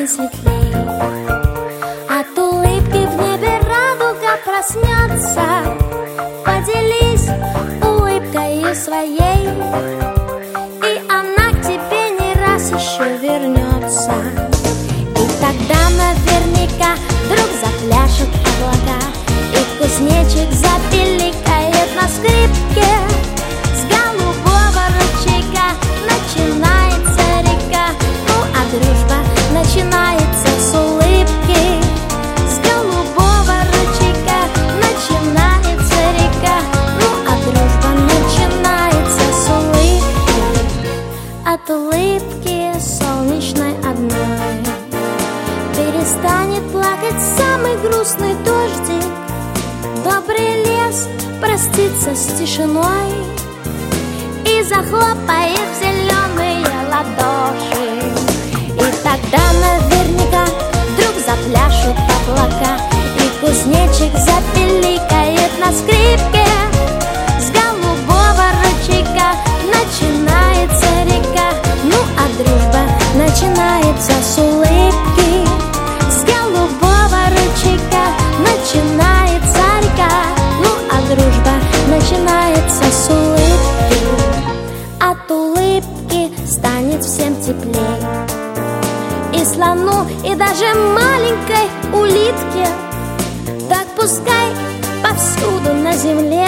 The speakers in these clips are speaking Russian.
день светлей. От улыбки в небе радуга проснется. Поделись улыбкой своей, и она к тебе не раз еще вернется. И тогда наверняка вдруг запляшут облака, и кузнечик запиликает на скрипке. С голубого ручейка начинается река, ну а дружба начинается с улыбки. С голубого ручейка начинается река, ну а дружба начинается с улыбки. От улыбки солнечной одной перестанет плакать самый грустный дождик. Добрый лес простится с тишиной и захлопает в зеленые ладоши. И тогда наверняка вдруг запляшут облака, и кузнечик запиликает на скрипке. С голубого ручейка начинается река, ну а дружба начинается с улыбки. С голубого ручейка начинается река, ну а дружба начинается с улыбки. От улыбки станет всем теплей, и слону, и даже маленькой улитке. Так пускай повсюду на земле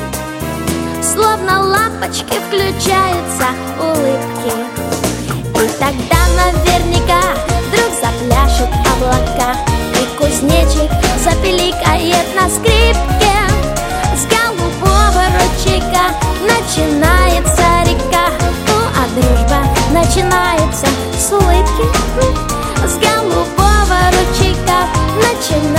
словно лампочки включаются улыбки. И тогда наверняка вдруг запляшут облака, и кузнечик запиликает на скрипке. С голубого ручейка начинается река, ну а дружба начинается с улыбки. С голубого ручейка начинается